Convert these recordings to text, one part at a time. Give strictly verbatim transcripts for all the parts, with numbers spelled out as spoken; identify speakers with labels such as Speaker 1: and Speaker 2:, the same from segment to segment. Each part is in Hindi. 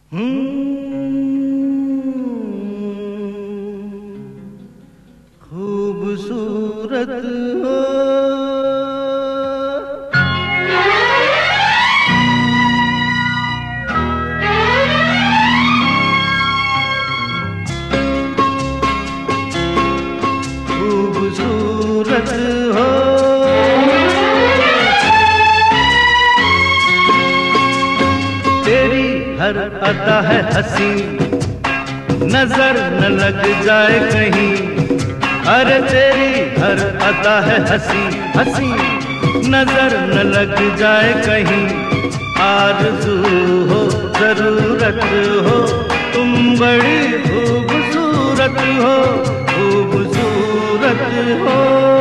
Speaker 1: खूबसूरत हो खूबसूरत हो तेरी हर अदा है हंसी, नजर न लग जाए कहीं। अरे तेरी हर अदा है हंसी हंसी, नजर न लग जाए कहीं। आरज़ू हो जरूरत हो, तुम बड़ी खूबसूरत हो, खूबसूरत हो।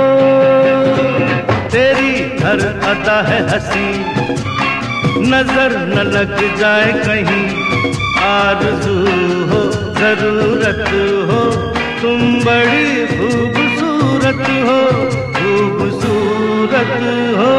Speaker 1: तेरी हर अदा है हंसी, नजर न लग जाए कहीं। आरज़ू हो जरूरत हो, तुम बड़ी खूबसूरत हो, खूबसूरत हो।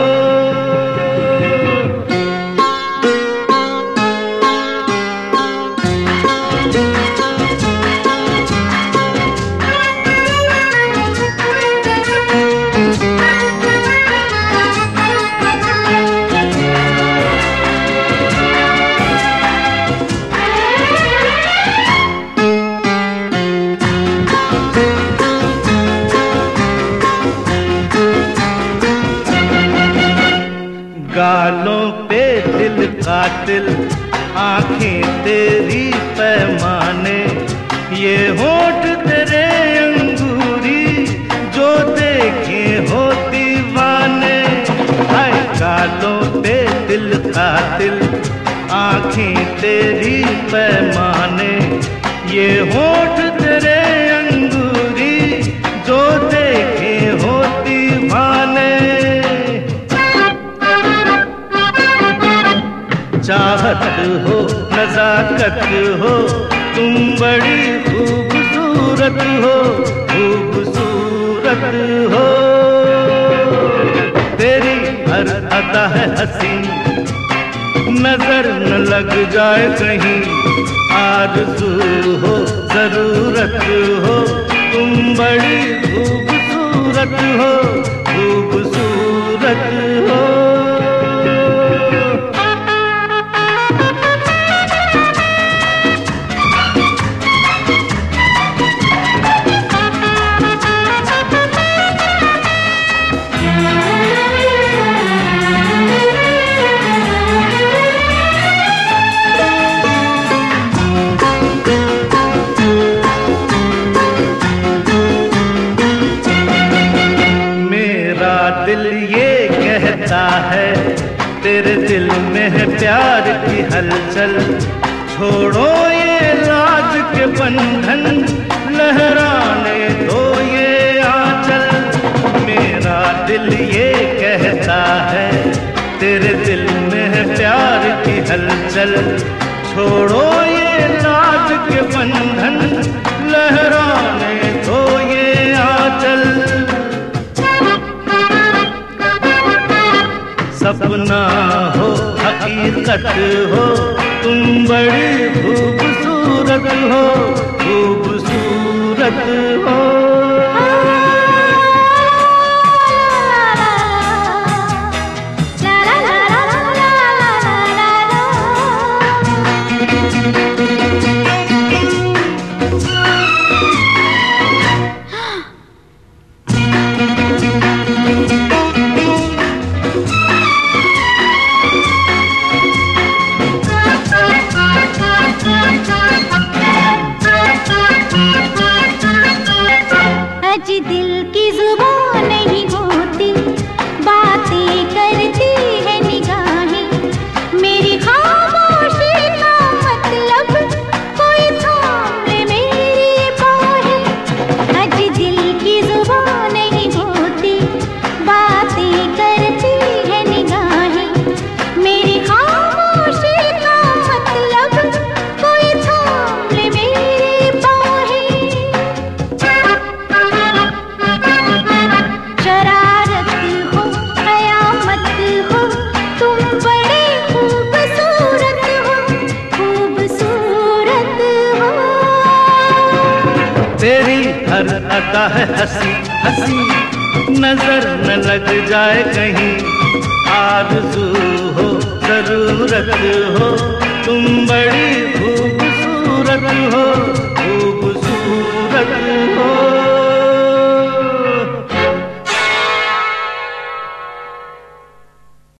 Speaker 1: गालों पे दिल कातिल, आंखें तेरी पैमाने। ये होठ तेरे अंगूरी, जो देखे हो दीवाने। हाय गालों पे दिल कातिल, आंखें तेरी पैमाने। ये होठ तेरे अंगूरी, जो देखे हो दीवाने। चाहत हो नजाकत हो, तुम बड़ी खूबसूरत हो, खूबसूरत हो। तेरी हर अदा है हंसी, नजर न लग जाए कहीं। आरज़ू हो जरूरत हो, तुम बड़ी खूबसूरत हो, खूबसूरत हो। दिल ये कहता है, तेरे दिल में है प्यार की हलचल। छोड़ो ये लाज के बंधन, लहराने दो ये आंचल। मेरा दिल ये कहता है, तेरे दिल में है प्यार की हलचल। छोड़ो ये लाज के बंधन, लहराने दो ये आंचल। सपना हो हकीकत हो, तुम बड़ी खूबसूरत हो, खूबसूरत हो। हर अदा है हंसी हंसी, नजर न लग जाए कहीं, आरज़ू हो जरूरत हो